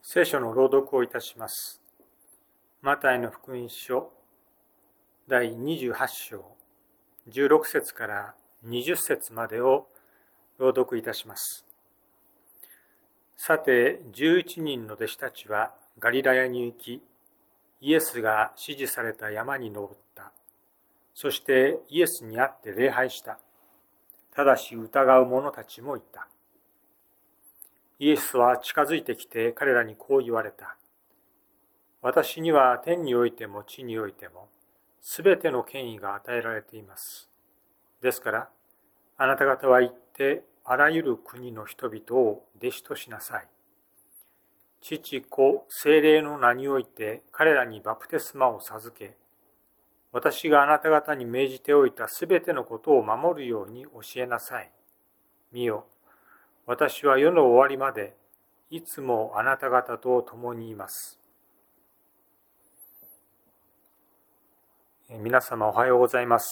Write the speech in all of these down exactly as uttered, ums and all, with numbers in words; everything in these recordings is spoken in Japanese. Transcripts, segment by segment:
聖書の朗読をいたします。マタイの福音書だいにじゅうはち章じゅうろく節からにじゅう節までを朗読いたします。さて、じゅういちにんの弟子たちはガリラヤに行き、イエスが指示された山に登った。そしてイエスに会って礼拝した。ただし疑う者たちもいた。イエスは近づいてきて彼らにこう言われた。私には天においても地においてもすべての権威が与えられています。ですから、あなた方は行ってあらゆる国の人々を弟子としなさい。父、子、聖霊の名において彼らにバプテスマを授け、私があなた方に命じておいたすべてのことを守るように教えなさい。見よ、私は世の終わりまでいつもあなた方と共にいます。皆様おはようございます。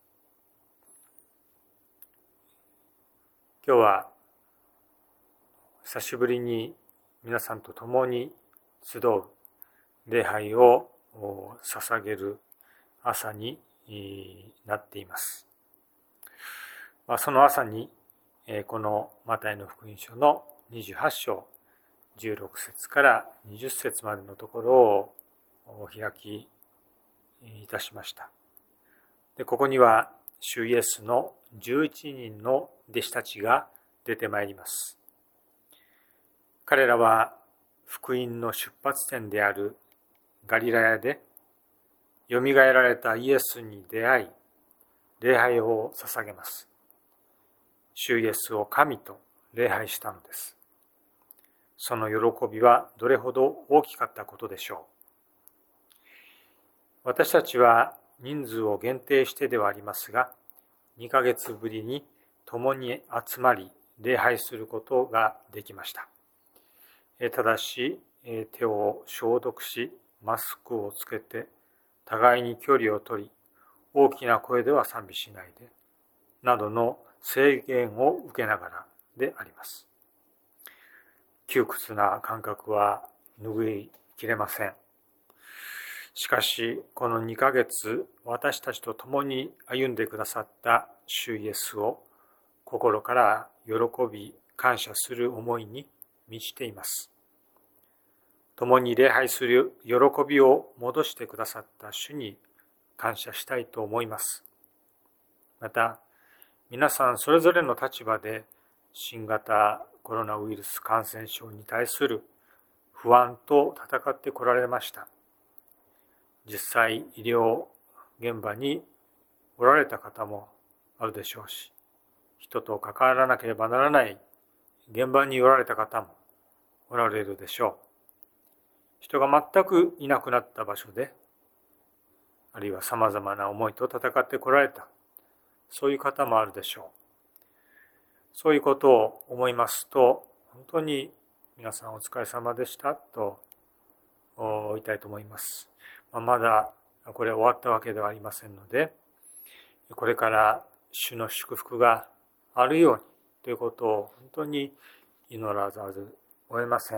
今日は久しぶりに皆さんと共に集う礼拝を捧げる朝になっています。その朝にこのマタイの福音書のにじゅうはち章じゅうろく節からにじゅう節までのところをお開きいたしました。で、ここには主イエスのじゅういちにんの弟子たちが出てまいります。彼らは福音の出発点であるガリラヤでよみがえられたイエスに出会い、礼拝を捧げます。主イエスを神と礼拝したのです。その喜びはどれほど大きかったことでしょう。私たちは人数を限定してではありますが、にかげつぶりに共に集まり礼拝することができました。ただし、手を消毒し、マスクをつけて、互いに距離を取り、大きな声では賛美しないで、などの制限を受けながらであります。窮屈な感覚は拭いきれません。しかし、このにかげつ、私たちと共に歩んでくださった主イエスを心から喜び、感謝する思いに満ちています。共に礼拝する喜びを戻してくださった主に感謝したいと思います。また、皆さんそれぞれの立場で新型コロナウイルス感染症に対する不安と戦ってこられました。実際医療現場におられた方もあるでしょうし、人と関わらなければならない現場におられた方もおられるでしょう。人が全くいなくなった場所で、あるいはさまざまな思いと戦ってこられた、そういう方もあるでしょう。そういうことを思いますと、本当に皆さんお疲れ様でしたと言いたいと思います。まだこれ終わったわけではありませんので、これから主の祝福があるようにということを本当に祈らざるを得ません。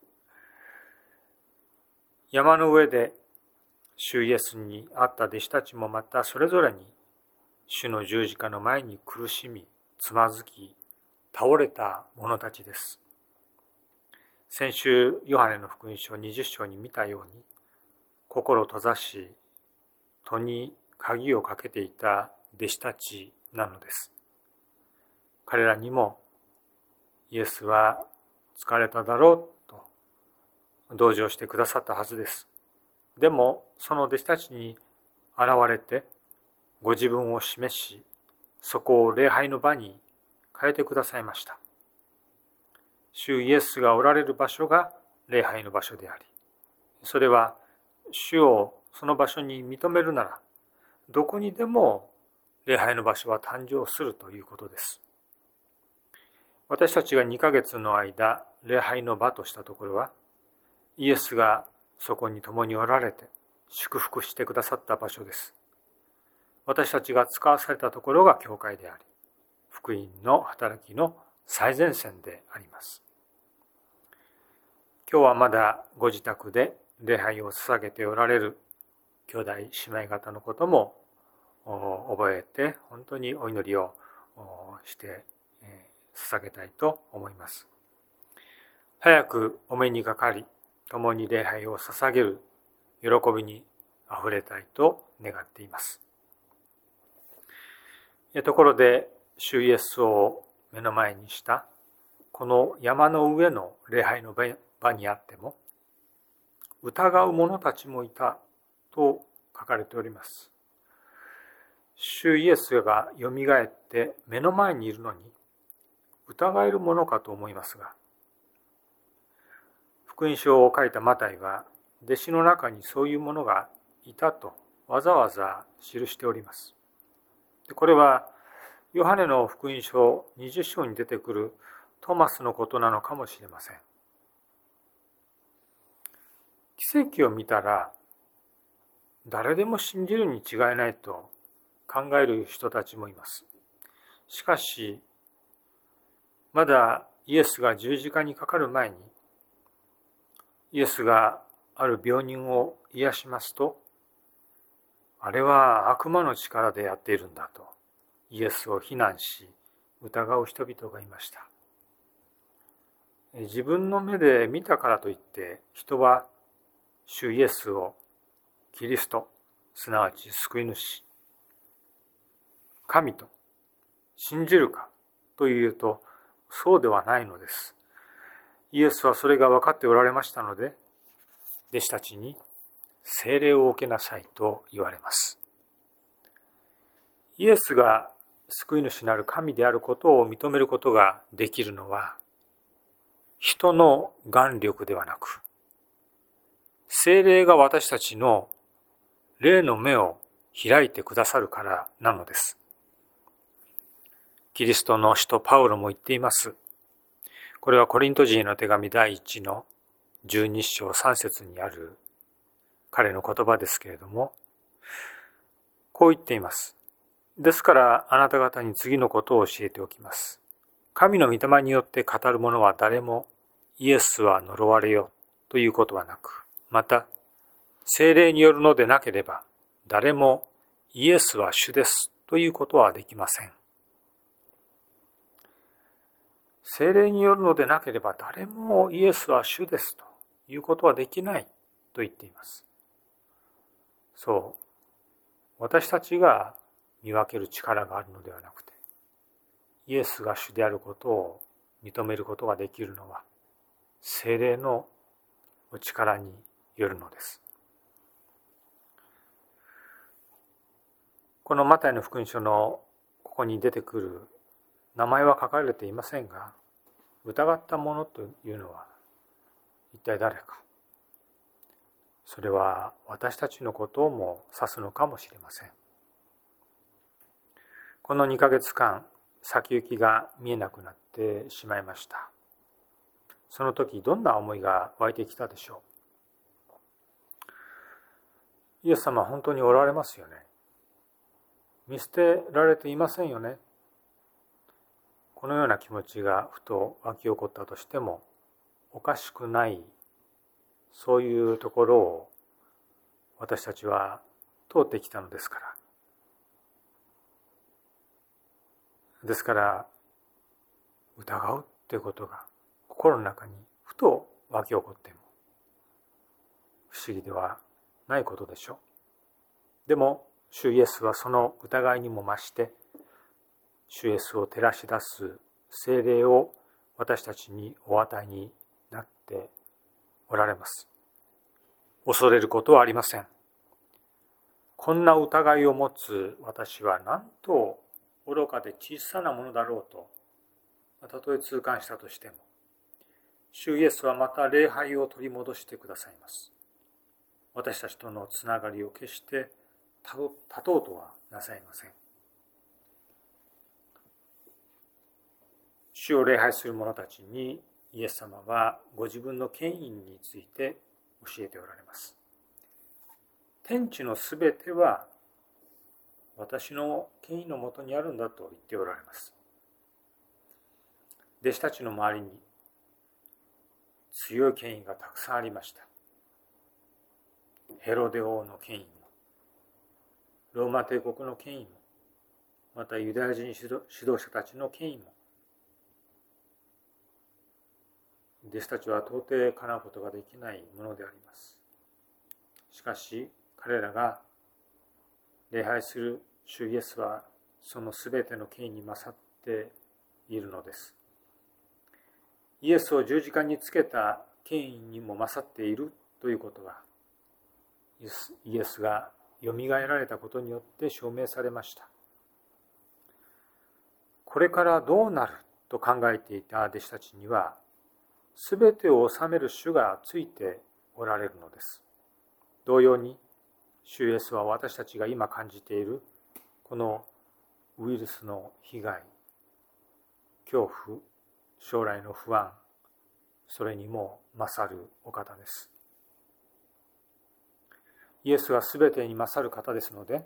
山の上で主イエスに会った弟子たちもまたそれぞれに主の十字架の前に苦しみ、つまずき、倒れた者たちです。先週、ヨハネの福音書にじゅう章に見たように、心を閉ざし、戸に鍵をかけていた弟子たちなのです。彼らにも、イエスは疲れただろうと同情してくださったはずです。でも、その弟子たちに現れて、ご自分を示し、そこを礼拝の場に変えてくださいました。主イエスがおられる場所が礼拝の場所であり、それは主をその場所に認めるなら、どこにでも礼拝の場所は誕生するということです。私たちがにかげつの間、礼拝の場としたところは、イエスがそこに共におられて祝福してくださった場所です。私たちが使わされたところが教会であり、福音の働きの最前線であります。 今日はまだご自宅で礼拝を捧げておられる兄弟姉妹方のことも覚えて、本当にお祈りをして捧げたいと思います。早くお目にかかり、共に礼拝を捧げる喜びにあふれたいと願っています。ところで、主イエスを目の前にしたこの山の上の礼拝の場にあっても、疑う者たちもいたと書かれております。主イエスがよみがえって目の前にいるのに疑えるものかと思いますが、福音書を書いたマタイは弟子の中にそういう者がいたとわざわざ記しております。これはヨハネの福音書にじゅっ章に出てくるトマスのことなのかもしれません。奇跡を見たら誰でも信じるに違いないと考える人たちもいます。しかし、まだイエスが十字架にかかる前に、イエスがある病人を癒しますと、あれは悪魔の力でやっているんだとイエスを非難し疑う人々がいました。自分の目で見たからといって人は主イエスをキリスト、すなわち救い主、神と信じるかというとそうではないのです。イエスはそれが分かっておられましたので、弟子たちに聖霊を受けなさいと言われます。イエスが救い主なる神であることを認めることができるのは、人の眼力ではなく、聖霊が私たちの霊の目を開いてくださるからなのです。キリストの使徒パウロも言っています。これはコリント人への手紙第一のじゅうに章さん節にある彼の言葉ですけれども、こう言っています。ですからあなた方に次のことを教えておきます。神の御霊によって語る者は誰もイエスは呪われよということはなく、また聖霊によるのでなければ誰もイエスは主ですということはできません。聖霊によるのでなければ誰もイエスは主ですということはできないと言っています。そう、私たちが見分ける力があるのではなくて、イエスが主であることを認めることができるのは聖霊の力によるのです。このマタイの福音書のここに出てくる名前は書かれていませんが、疑った者というのは一体誰か。それは私たちのことをも指すのかもしれません。このにかげつかん、先行きが見えなくなってしまいました。その時どんな思いが湧いてきたでしょう。イエス様は本当におられますよね。見捨てられていませんよね。このような気持ちがふと湧き起こったとしてもおかしくない、そういうところを私たちは通ってきたのですから。ですから疑うということが心の中にふと湧き起こっても不思議ではないことでしょう。でも主イエスはその疑いにも増して主イエスを照らし出す聖霊を私たちにお与えになっておられます。恐れることはありません。こんな疑いを持つ私はなんと愚かで小さなものだろうと、たとえ痛感したとしても、主イエスはまた礼拝を取り戻してくださいます。私たちとのつながりを決して断とうとはなさいません。主を礼拝する者たちにイエス様はご自分の権威について教えておられます。天地のすべては私の権威のもとにあるんだと言っておられます。弟子たちの周りに強い権威がたくさんありました。ヘロデ王の権威も、ローマ帝国の権威も、またユダヤ人指導者たちの権威も、弟子たちは到底かなうことができないものであります。しかし、彼らが礼拝する主イエスは、そのすべての権威に勝っているのです。イエスを十字架につけた権威にも勝っているということは、イエスがよみがえられたことによって証明されました。これからどうなると考えていた弟子たちには、すべてを治める主がついておられるのです。同様に、主イエスは私たちが今感じているこのウイルスの被害、恐怖、将来の不安、それにも勝るお方です。イエスはすべてに勝る方ですので、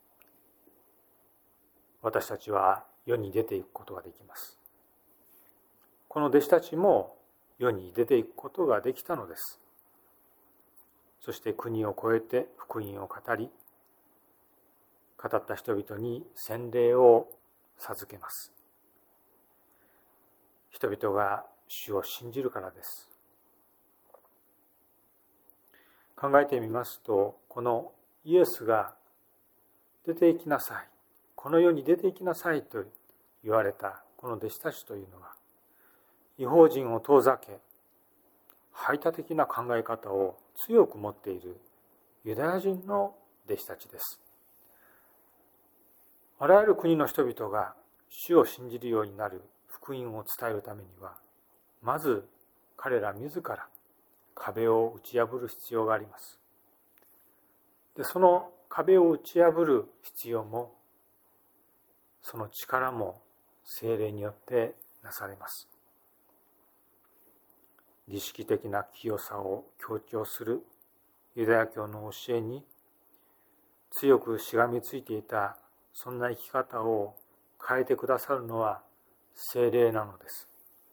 私たちは世に出ていくことができます。この弟子たちも世に出ていくことができたのです。そして国を越えて福音を語り、語った人々に洗礼を授けます。人々が主を信じるからです。考えてみますと、このイエスが出て行きなさい、この世に出て行きなさいと言われたこの弟子たちというのは、異邦人を遠ざけ、排他的な考え方を強く持っているユダヤ人の弟子たちです。あらゆる国の人々が主を信じるようになる福音を伝えるためには、まず彼ら自ら壁を打ち破る必要があります。で、その壁を打ち破る必要も、その力も聖霊によってなされます。儀式的な清さを強調するユダヤ教の教えに強くしがみついていた、そんな生き方を変えてくださるのは聖霊なのです。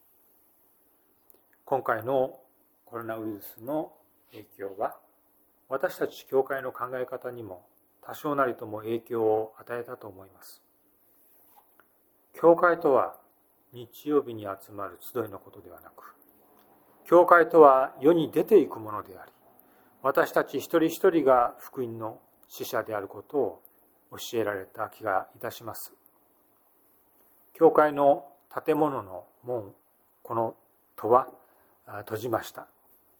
今回のコロナウイルスの影響は、私たち教会の考え方にも多少なりとも影響を与えたと思います。教会とは日曜日に集まる集いのことではなく、教会とは世に出ていくものであり、私たち一人一人が福音の使者であることを教えられた気がいたします。教会の建物の門、この戸は閉じました。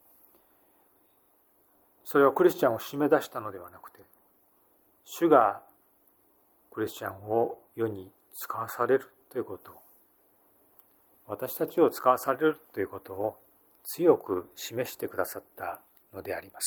それはクリスチャンを締め出したのではなくて、主がクリスチャンを世に使わされるということを、私たちを使わされるということを強く示してくださったのであります。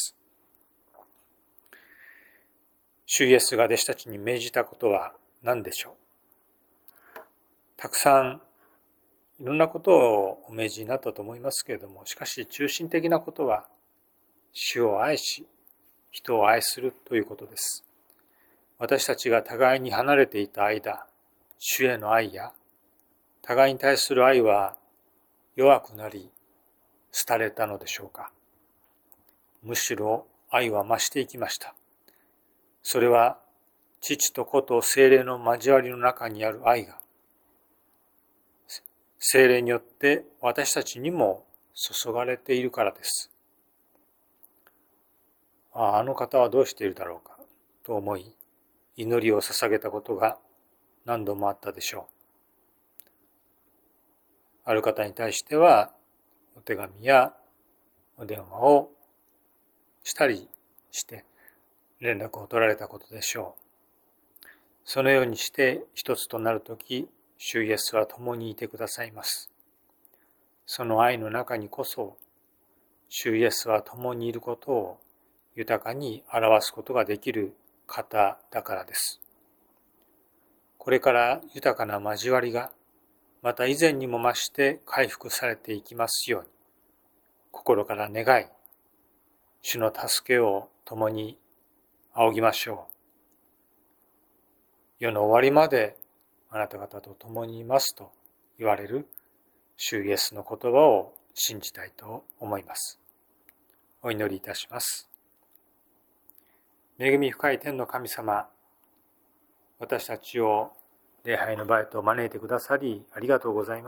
主イエスが弟子たちに命じたことは何でしょう。たくさんいろんなことをお命じになったと思いますけれども、しかし中心的なことは、主を愛し、人を愛するということです。私たちが互いに離れていた間、主への愛や、互いに対する愛は弱くなり、廃れたのでしょうか。むしろ愛は増していきました。それは父と子と聖霊の交わりの中にある愛が、聖霊によって私たちにも注がれているからです。ああ、あの方はどうしているだろうかと思い、祈りを捧げたことが何度もあったでしょう。ある方に対しては、お手紙やお電話をしたりして連絡を取られたことでしょう。そのようにして一つとなるとき、主イエスは共にいてくださいます。その愛の中にこそ、主イエスは共にいることを豊かに表すことができる方だからです。これから豊かな交わりが、また以前にも増して回復されていきますように、心から願い、主の助けを共に仰ぎましょう。世の終わりまであなた方と共にいますと言われる主イエスの言葉を信じたいと思います。お祈りいたします。恵み深い天の神様、私たちを礼拝の場へと招いてくださりありがとうございます。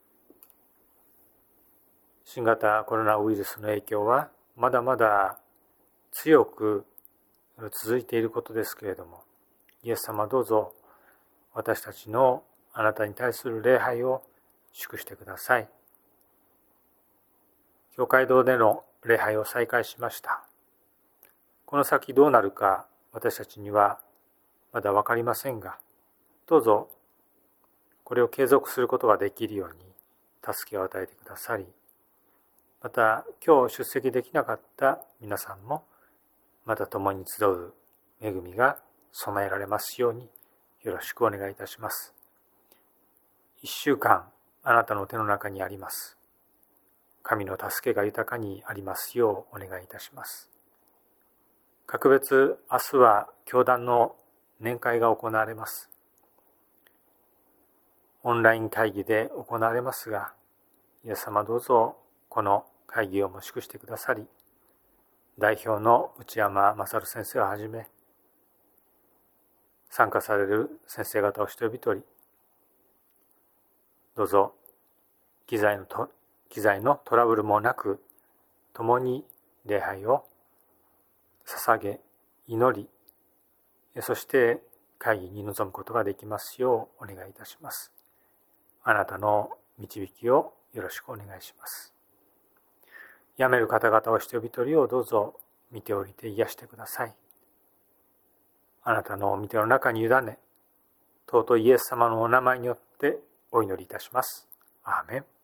新型コロナウイルスの影響はまだまだ強く続いていることですけれども、イエス様どうぞ私たちのあなたに対する礼拝を祝してください。教会堂での礼拝を再開しました。この先どうなるか私たちにはまだ分かりませんが、どうぞこれを継続することができるように助けを与えてくださり、また今日出席できなかった皆さんもまた共に集う恵みが備えられますようによろしくお願いいたします。一週間あなたの手の中にあります。神の助けが豊かにありますようお願いいたします。格別明日は教団の年会が行われます。オンライン会議で行われますが、イエス様どうぞこの会議をも祝してくださり、代表の内山勝先生をはじめ、参加される先生方を一人一人、どうぞ機材のと機材のトラブルもなく、共に礼拝を捧げ、祈り、そして会議に臨むことができますようお願いいたします。あなたの導きをよろしくお願いします。病める方々を一人一人をどうぞ見ておいて癒してください。あなたの御手の中に委ね、尊いイエス様のお名前によってお祈りいたします。アーメン。